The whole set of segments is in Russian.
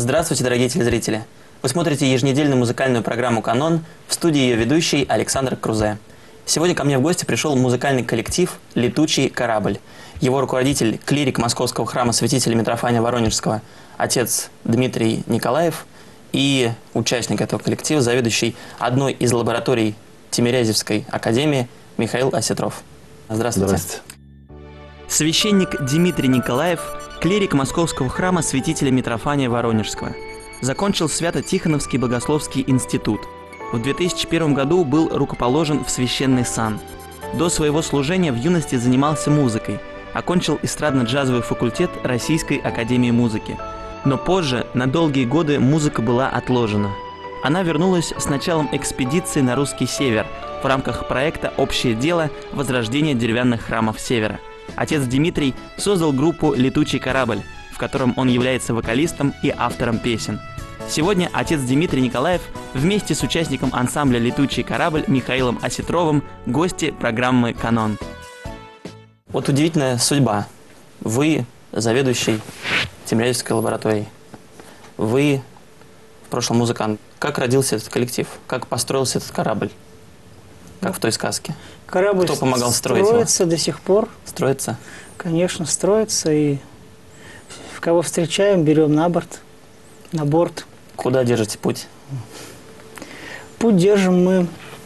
Здравствуйте, дорогие телезрители! Вы смотрите еженедельную музыкальную программу «Канон», в студии ее ведущий Александр Крузе. Сегодня ко мне в гости пришел музыкальный коллектив «Летучий корабль». Его руководитель, клирик Московского храма святителя Митрофания Воронежского, отец Дмитрий Николаев, и участник этого коллектива, заведующий одной из лабораторий Тимирязевской академии Михаил Осетров. Здравствуйте. Здравствуйте. Священник Дмитрий Николаев, клирик Московского храма святителя Митрофания Воронежского. Закончил Свято-Тихоновский богословский институт. В 2001 году был рукоположен в священный сан. До своего служения в юности занимался музыкой. Окончил эстрадно-джазовый факультет Российской академии музыки. Но позже, на долгие годы, музыка была отложена. Она вернулась с началом экспедиции на русский север в рамках проекта «Общее дело. Возрождение деревянных храмов Севера». Отец Дмитрий создал группу «Летучий корабль», в котором он является вокалистом и автором песен. Сегодня отец Дмитрий Николаев вместе с участником ансамбля «Летучий корабль» Михаилом Осетровым гости программы «Канон». Вот удивительная судьба. Вы заведующий Тимирязевской лабораторией. Вы в прошлом музыкант. Как родился этот коллектив? Как построился этот корабль? Как в той сказке? Корабль Кто помогал строить строится до сих пор. Строится? Конечно, строится. И кого встречаем, берем на борт. Куда держите путь? Путь держим мы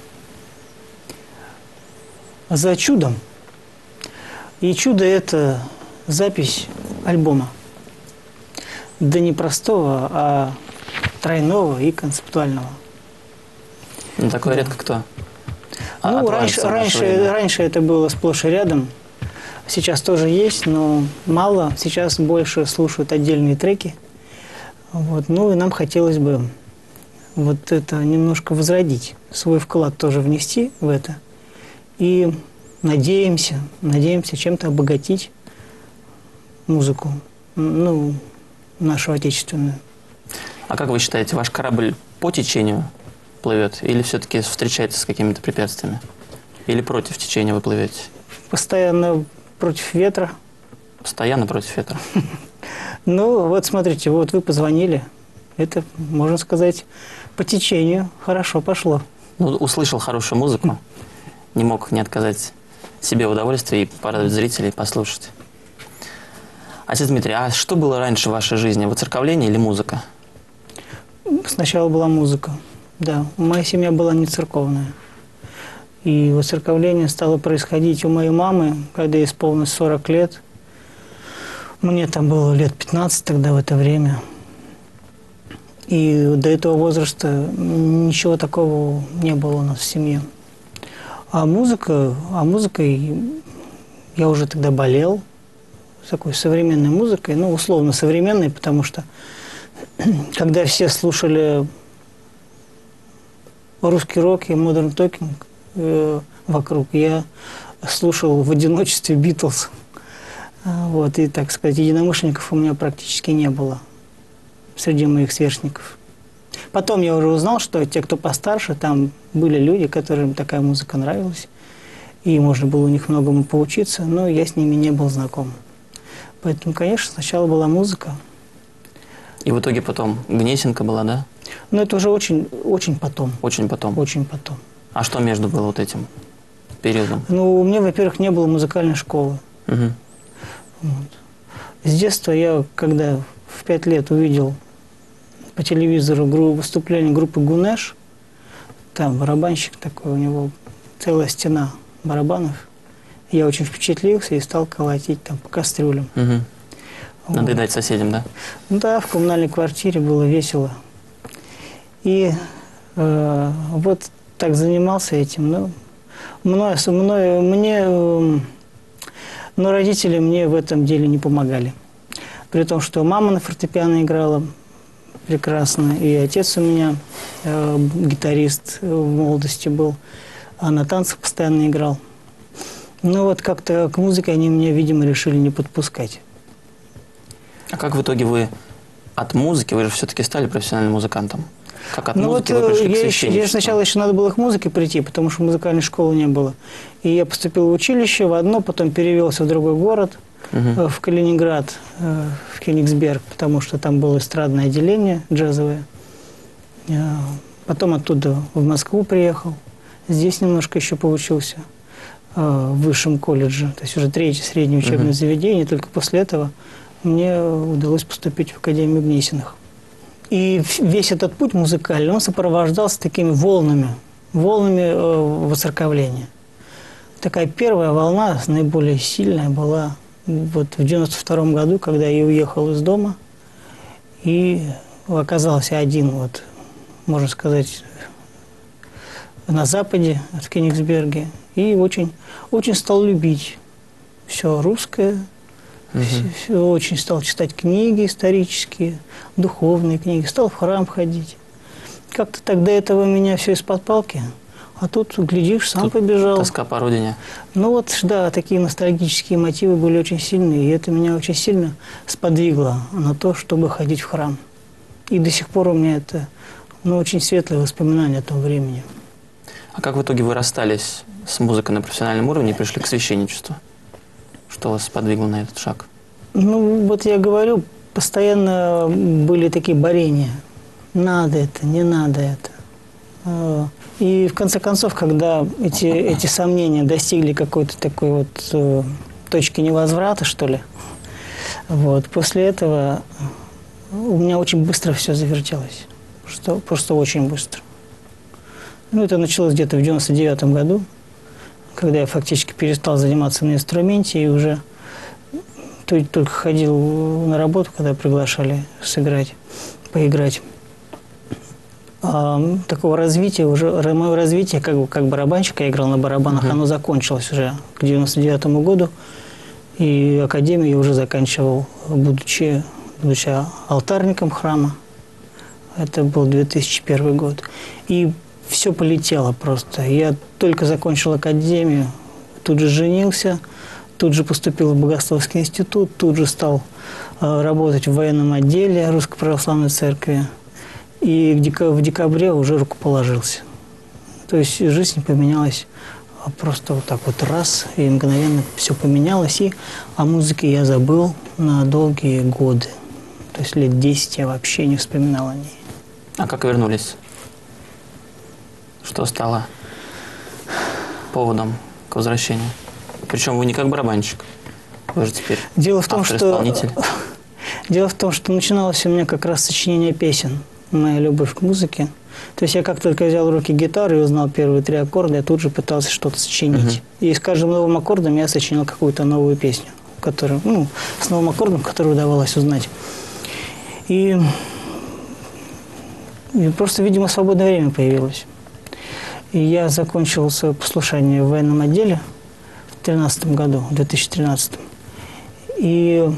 за чудом. И чудо – это запись альбома. Да не простого, а тройного и концептуального. Ну, такое редко кто. Ну, раньше это было сплошь и рядом. Сейчас тоже есть, но мало. Сейчас больше слушают отдельные треки. Вот. Ну, и нам хотелось бы вот это немножко возродить, свой вклад тоже внести в это. И надеемся чем-то обогатить музыку, ну, нашу отечественную. А как вы считаете, ваш корабль по течению плывет или все-таки встречается с какими-то препятствиями? Или против течения вы плывете? Постоянно против ветра. Постоянно против ветра? Ну, вот смотрите, вот вы позвонили. Это, можно сказать, по течению хорошо пошло. Ну, услышал хорошую музыку. Не мог не отказать себе в удовольствии и порадовать зрителей, послушать. Отец Дмитрий, а что было раньше в вашей жизни? Воцерковление или музыка? Сначала была музыка, да. Моя семья была не церковная. И воцерковление стало происходить у моей мамы, когда ей исполнилось 40 лет. Мне там было лет 15 тогда, в это время. И до этого возраста ничего такого не было у нас в семье. А музыкой я уже тогда болел. Такой современной музыкой, ну, условно современной, потому что когда все слушали русский рок и модерн токинг вокруг, я слушал в одиночестве Битлз. Вот, и, так сказать, единомышленников у меня практически не было среди моих сверстников. Потом я уже узнал, что те, кто постарше, там были люди, которым такая музыка нравилась, и можно было у них многому поучиться, но я с ними не был знаком. Поэтому, конечно, сначала была музыка. И в итоге потом Гнесинка была, да? Ну, это уже очень потом. Очень потом? Очень потом. А что между было вот этим периодом? Ну, у меня, во-первых, не было музыкальной школы. Угу. Вот. С детства я, когда в 5 лет увидел по телевизору выступление группы «Гунеш», там барабанщик такой, у него целая стена барабанов. Я очень впечатлился и стал колотить там по кастрюлям. Угу. Вот. Надоедать соседям, да? Ну да, в коммунальной квартире было весело. И вот так занимался этим. Но родители мне в этом деле не помогали. При том, что мама на фортепиано играла прекрасно, и отец у меня гитарист в молодости был, а на танцах постоянно играл. Ну вот как-то к музыке они меня, видимо, решили не подпускать. А как в итоге вы от музыки, вы же все-таки стали профессиональным музыкантом, Как от музыки вы пришли к священничеству? Я сначала еще надо было к музыке прийти, потому что музыкальной школы не было. И я поступил в училище в одно, потом перевелся в другой город, в Калининград, в Кёнигсберг, потому что там было эстрадное отделение джазовое. Потом оттуда в Москву приехал. Здесь немножко еще поучился в высшем колледже, то есть уже третье среднее учебное заведение. Только после этого мне удалось поступить в Академию Гнесиных. И весь этот путь музыкальный, он сопровождался такими волнами воцерковления. Такая первая волна, наиболее сильная, была вот в 92-м году, когда я уехал из дома и оказался один, вот, можно сказать, на Западе, в Кёнигсберге, и очень, очень стал любить все русское, очень стал читать книги исторические, духовные книги, стал в храм ходить. Как-то так до этого меня все из-под палки, а тут, глядишь, сам побежал. Тоска по родине. Ну вот, да, такие ностальгические мотивы были очень сильные, и это меня очень сильно сподвигло на то, чтобы ходить в храм. И до сих пор у меня это, очень светлые воспоминания о том времени. А как в итоге вы расстались с музыкой на профессиональном уровне и пришли к священничеству? Что вас сподвигло на этот шаг? Ну, вот я говорю, постоянно были такие борения. Надо это, не надо это. И в конце концов, когда эти сомнения достигли какой-то такой вот точки невозврата, что ли, вот, после этого у меня очень быстро все завертелось. Просто очень быстро. Ну, это началось где-то в 99-м году, когда я фактически перестал заниматься на инструменте и уже только ходил на работу, когда приглашали сыграть, поиграть. Такого развития уже, мое развитие как барабанщика, я играл на барабанах, оно закончилось уже к 99-му году. И академию я уже заканчивал, будучи алтарником храма. Это был 2001 год. И все полетело просто. Я только закончил академию, тут же женился, тут же поступил в Богословский институт, тут же стал работать в военном отделе Русской Православной Церкви. И в декабре уже рукоположился. То есть жизнь поменялась просто вот так вот раз, и мгновенно все поменялось. И о музыке я забыл на долгие годы. То есть лет 10 я вообще не вспоминал о ней. А как вернулись? Что стало поводом к возвращению? Причем вы не как барабанщик, вы же теперь автор-исполнитель. Дело в том, что начиналось у меня как раз сочинение песен, моя любовь к музыке. То есть я как только взял в руки гитару и узнал первые 3 аккорда, я тут же пытался что-то сочинить. И с каждым новым аккордом я сочинил какую-то новую песню, с новым аккордом, который удавалось узнать. И просто, видимо, свободное время появилось. И я закончил свое послушание в военном отделе в 2013 году. И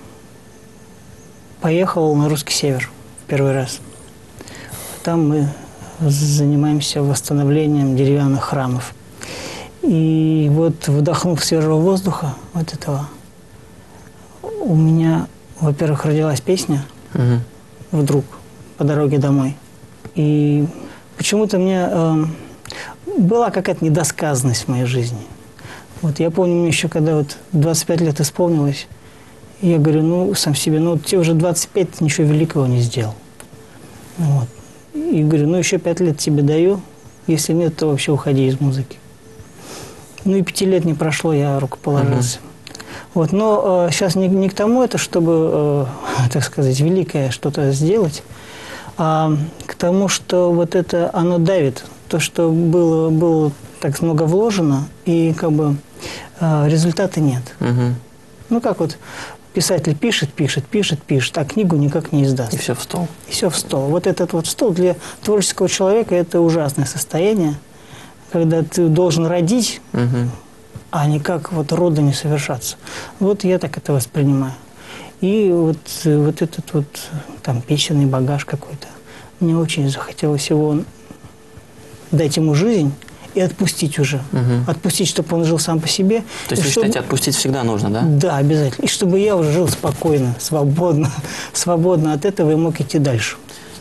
поехал на Русский Север в первый раз. Там мы занимаемся восстановлением деревянных храмов. И вот, вдохнув свежего воздуха вот этого, у меня, во-первых, родилась песня вдруг по дороге домой. И почему-то мне была какая-то недосказанность в моей жизни. Вот я помню, мне еще когда вот 25 лет исполнилось, я говорю, сам себе, тебе уже 25, ты ничего великого не сделал. Вот. И говорю, еще 5 лет тебе даю, если нет, то вообще уходи из музыки. И 5 лет не прошло, я рукоположился. Вот. Но сейчас не к тому это, чтобы, так сказать, великое что-то сделать, а к тому, что вот это, оно давит. То, что было так много вложено, и как бы результата нет. Как вот писатель пишет, а книгу никак не издаст. И все в стол. И все в стол. Вот этот вот стол для творческого человека – это ужасное состояние, когда ты должен родить, а никак вот рода не совершаться. Вот я так это воспринимаю. И вот этот вот там песенный багаж какой-то. Мне очень захотелось его дать ему жизнь и отпустить уже. Отпустить, чтобы он жил сам по себе. То есть вы считаете, отпустить всегда нужно, да? Да, обязательно. И чтобы я уже жил спокойно, свободно от этого и мог идти дальше.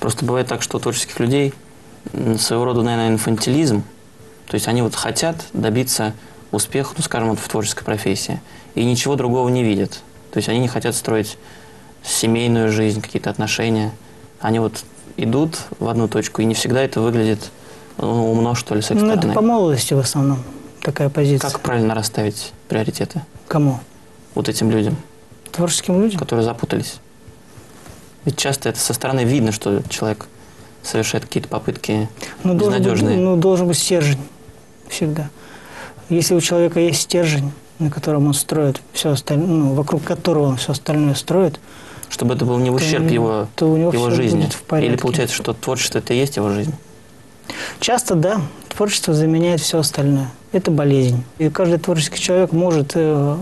Просто бывает так, что у творческих людей своего рода, наверное, инфантилизм. То есть они вот хотят добиться успеха, ну, скажем, вот в творческой профессии, и ничего другого не видят. То есть они не хотят строить семейную жизнь, какие-то отношения. Они вот идут в одну точку, и не всегда это выглядит умно, что ли, с их стороны. Это по молодости в основном такая позиция. Как правильно расставить приоритеты? Кому? Вот этим людям. Творческим людям? Которые запутались. Ведь часто это со стороны видно, что человек совершает какие-то попытки безнадежные. Должен быть стержень всегда. Если у человека есть стержень, на котором он строит все остальное, вокруг которого он все остальное строит, чтобы это был не в ущерб его жизни. Или получается, что творчество – это и есть его жизнь? Часто, да. Творчество заменяет все остальное. Это болезнь. И каждый творческий человек может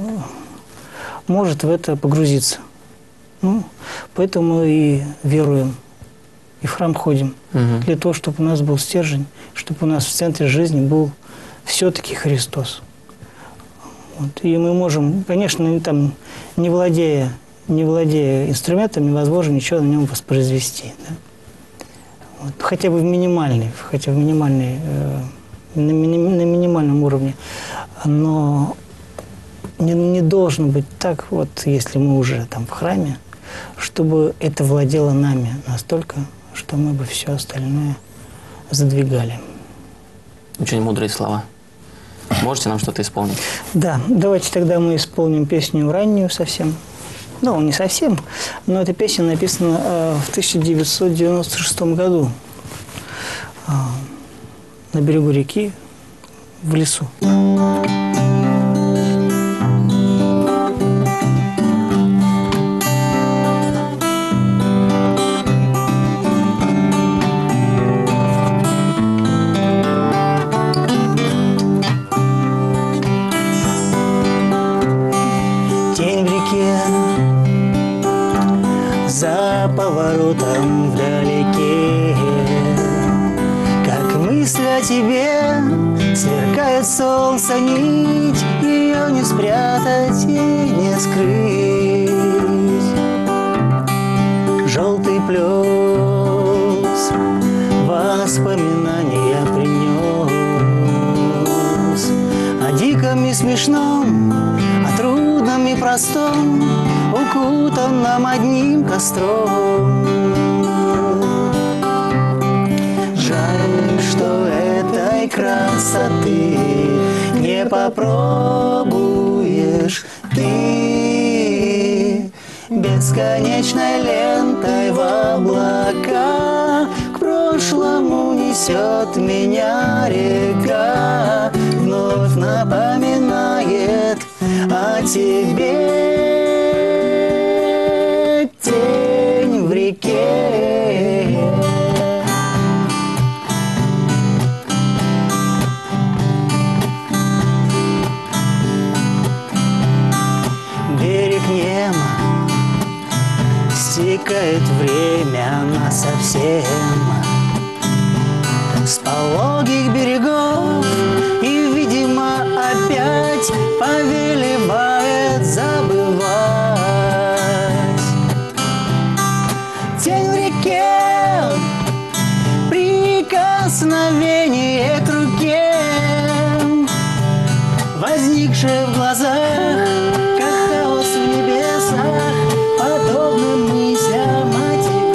в это погрузиться. Поэтому мы и веруем, и в храм ходим. Для того, чтобы у нас был стержень, чтобы у нас в центре жизни был все-таки Христос. И мы можем, конечно, там, не владея инструментом, невозможно ничего на нем воспроизвести. Да? Хотя бы на минимальном уровне. Но не должно быть так, вот если мы уже там в храме, чтобы это владело нами настолько, что мы бы все остальное задвигали. Очень мудрые слова. Можете нам что-то исполнить? Да, давайте тогда мы исполним песню раннюю совсем. Не совсем, но эта песня написана в 1996 году на берегу реки, в лесу. За поворотом вдалеке, как мысль о тебе, сверкает солнце нить, ее не спрятать и не скрыть. Желтый плес воспоминания принес о диком и смешном, о трудном и простом, укутанном одним костром. Жаль, что этой красоты не попробуешь ты. Бесконечной лентой в облака к прошлому несет меня река, вновь напоминает о тебе. Тень в реке. Берег нема, стекает время насовсем с пологих берегов, и, видимо, опять повелевает забывать. Тень в реке, прикосновение к руке, возникшее в глазах, как хаос в небесах, подобным мыслям о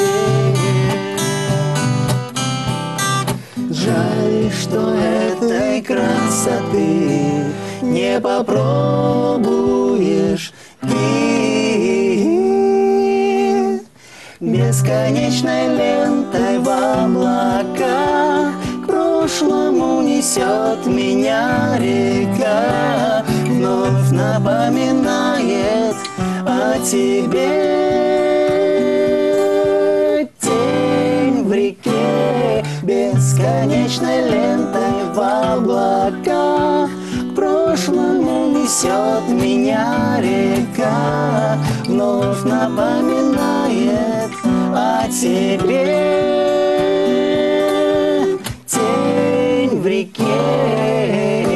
тебе. Жаль, что этой красоты не попробуешь ты. Бесконечной лентой в облака к прошлому несет меня река, вновь напоминает о тебе. Тень в реке, бесконечной лентой в облака к прошлому несет меня река, вновь напоминает о тебе. Тень в реке.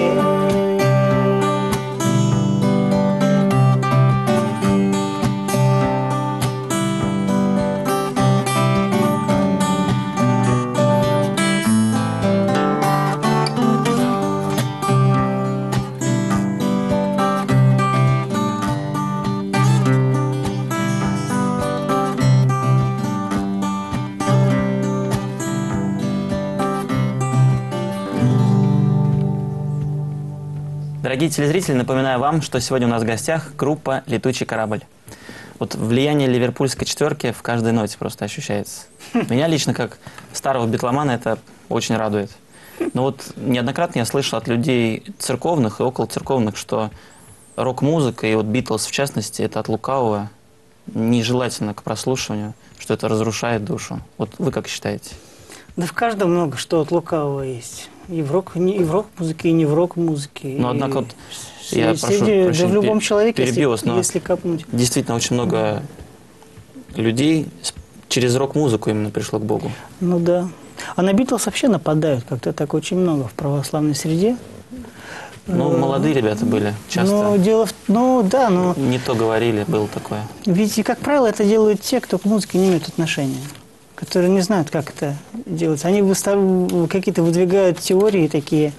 Дорогие телезрители, напоминаю вам, что сегодня у нас в гостях группа «Летучий корабль». Вот влияние ливерпульской четверки в каждой ноте просто ощущается. Меня лично, как старого битломана, это очень радует. Но вот неоднократно я слышал от людей церковных и околоцерковных, что рок-музыка, и вот «Битлз» в частности, это от лукавого, нежелательно к прослушиванию, что это разрушает душу. Вот вы как считаете? Да в каждом много что от лукавого есть. И в рок-музыке, и не в рок-музыке. Но однако вот я прошу прощения, да в любом человеке, если копнуть. Действительно, очень много людей через рок-музыку именно пришло к Богу. Ну да. А на «Битлз» вообще нападают как-то так очень много в православной среде. Ну, молодые ребята были часто. Да, но... Не то говорили, было такое. Ведь, как правило, это делают те, кто к музыке не имеет отношения, которые не знают, как это делается. Они какие-то выдвигают теории такие,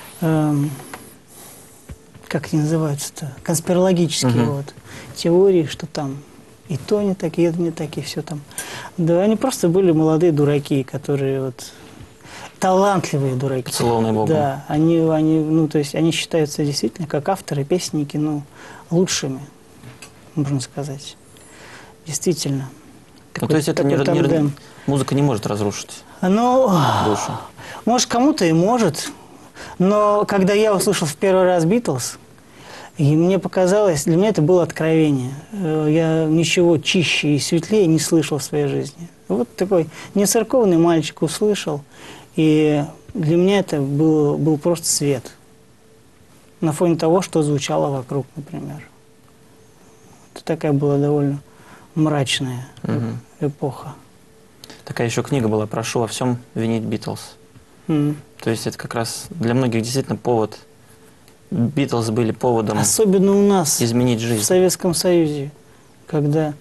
как они называются-то, конспирологические вот, теории, что там и то не так, и это не так, и все там. Да, они просто были молодые дураки, которые вот... Талантливые дураки. Поцелованные Богом. Да, то есть они считаются действительно, как авторы, песенники, лучшими, можно сказать. Действительно. Ну, то есть это музыка не может разрушить душу? Может, кому-то и может. Но когда я услышал в первый раз «Битлз», и мне показалось, для меня это было откровение. Я ничего чище и светлее не слышал в своей жизни. Вот такой нецерковный мальчик услышал. И для меня это был просто свет. На фоне того, что звучало вокруг, например. Это такая была довольно мрачная эпоха. Такая еще книга была «Прошу во всем винить Битлз». То есть это как раз для многих действительно повод. Битлз были поводом особенно у нас, изменить жизнь. В Советском Союзе, когда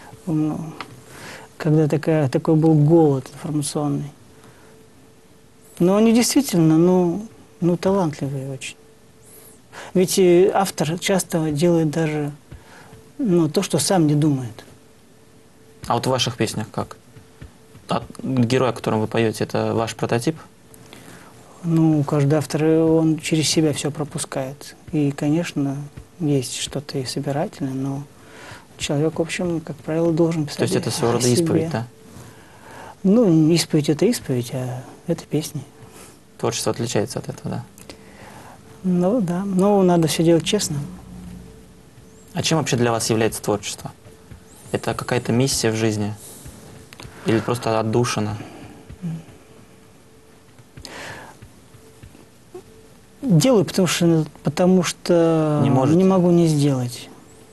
такой был голод информационный. Но они действительно, талантливые очень. Ведь автор часто делает даже то, что сам не думает. А вот в ваших песнях как? Герой, о котором вы поете, это ваш прототип? Каждый автор, он через себя все пропускает. И, конечно, есть что-то и собирательное, но человек, в общем, как правило, должен писать. То есть это своего рода исповедь, да? Исповедь – это исповедь, а это песни. Творчество отличается от этого, да? Да. Но надо все делать честно. А чем вообще для вас является творчество? Это какая-то миссия в жизни? Или просто отдушина? Делаю, потому что не могу не сделать.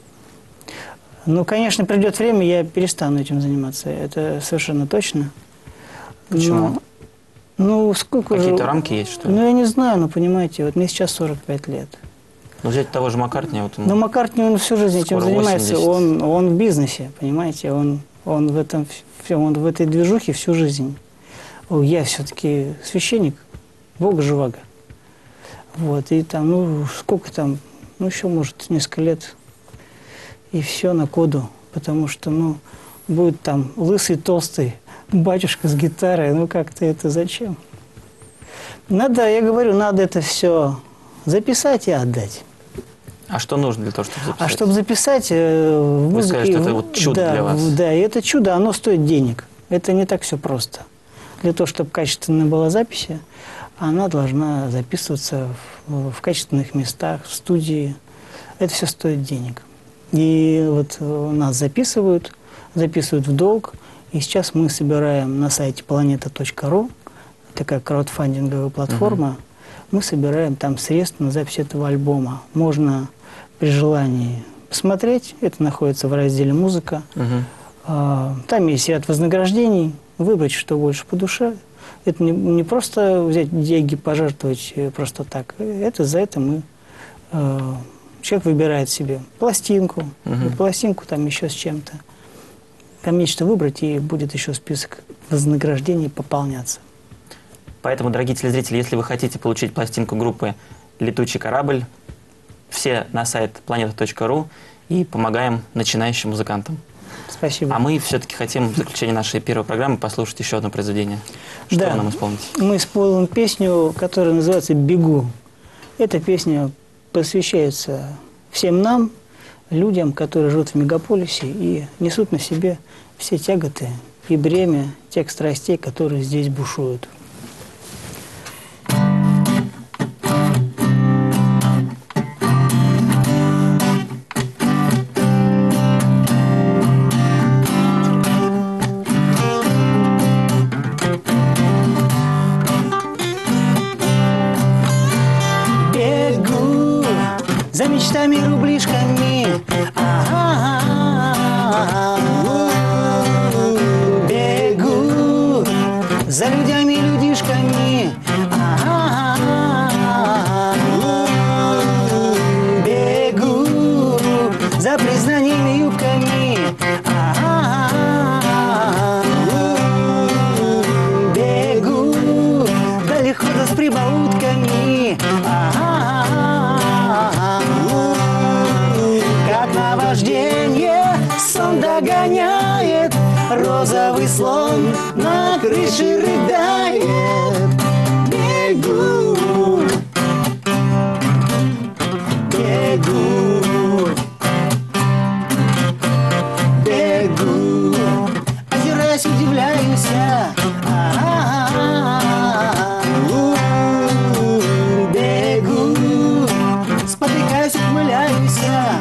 Конечно, придет время, я перестану этим заниматься. Это совершенно точно. Почему? Сколько Какие-то рамки есть, что ли? я не знаю, но понимаете, вот мне сейчас 45 лет. Взять того же Маккартни. Маккартни, он всю жизнь этим занимается. Он в бизнесе, понимаете, он в этой движухе всю жизнь. Я все-таки священник, Бога живаго. Вот, и там, сколько там, еще, может, несколько лет, и все на коду, потому что, будет там лысый, толстый батюшка с гитарой, как-то это зачем? Надо это все записать и отдать. А что нужно для того, чтобы записать? А чтобы записать в музыке... Вы сказали, что это вот чудо для вас. Да, и это чудо, оно стоит денег. Это не так все просто. Для того, чтобы качественная была запись, она должна записываться в качественных местах, в студии. Это все стоит денег. И вот нас записывают в долг. И сейчас мы собираем на сайте planeta.ru, такая краудфандинговая платформа, мы собираем там средства на запись этого альбома. Можно при желании посмотреть, это находится в разделе «Музыка». Там есть ряд вознаграждений, выбрать, что больше по душе. Это не просто взять деньги, пожертвовать просто так. За это мы... Человек выбирает себе пластинку, пластинку там еще с чем-то. Там есть что выбрать, и будет еще список вознаграждений пополняться. Поэтому, дорогие телезрители, если вы хотите получить пластинку группы «Летучий корабль», все на сайт planeta.ru и помогаем начинающим музыкантам. Спасибо. А мы все-таки хотим в заключении нашей первой программы послушать еще одно произведение. Что вы нам исполните? Мы исполним песню, которая называется «Бегу». Эта песня посвящается всем нам, людям, которые живут в мегаполисе и несут на себе все тяготы и бремя тех страстей, которые здесь бушуют. Бегу за мечтами, рублишками, бегу за людьми, людишками, бегу за признаниями, юбками, бегу далеко да с прибаутками, как наваждение сон догоняет, розовый слон на крыше рыдает. Бегу, бегу, бегу, озираясь, удивляюсь, бегу, спотыкаюсь, ухмыляюсь,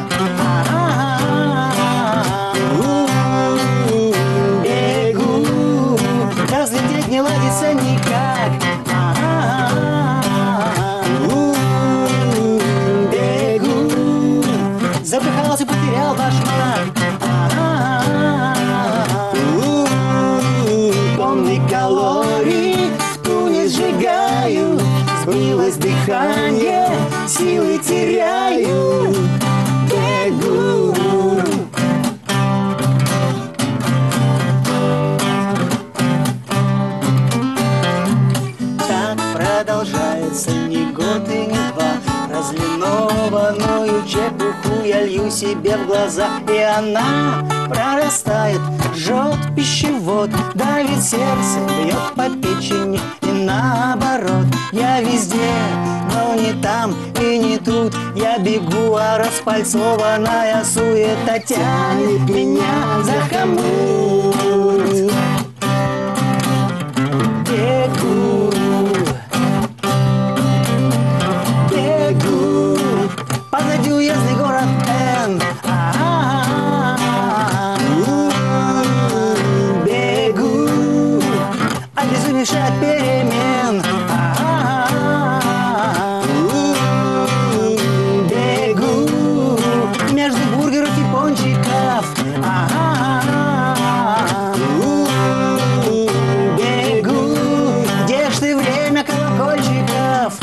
бегу, разлететь не ладится никак, бегу, запыхался, потерял башмак, тонны калорий в туне сжигаю, сбилось дыхание, силы теряю, бегу. Так продолжается ни год и ни два, разлинованную чепуху я лью себе в глаза, и она прорастает, жжет пищевод, давит сердце, бьет по печени, и наоборот. Я везде, но не там и не тут, я бегу, а распальцованная суета тянет меня за хомут. Бегу, бегу, позади уездный город Н. Бегу, обезумевший от перемен. Бегу между бургеров и пончиков. Бегу, где ж ты, время колокольчиков?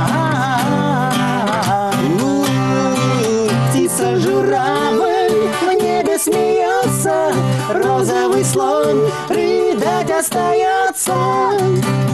Птица-журавль в небе смеется, розовый слон рыдать остается.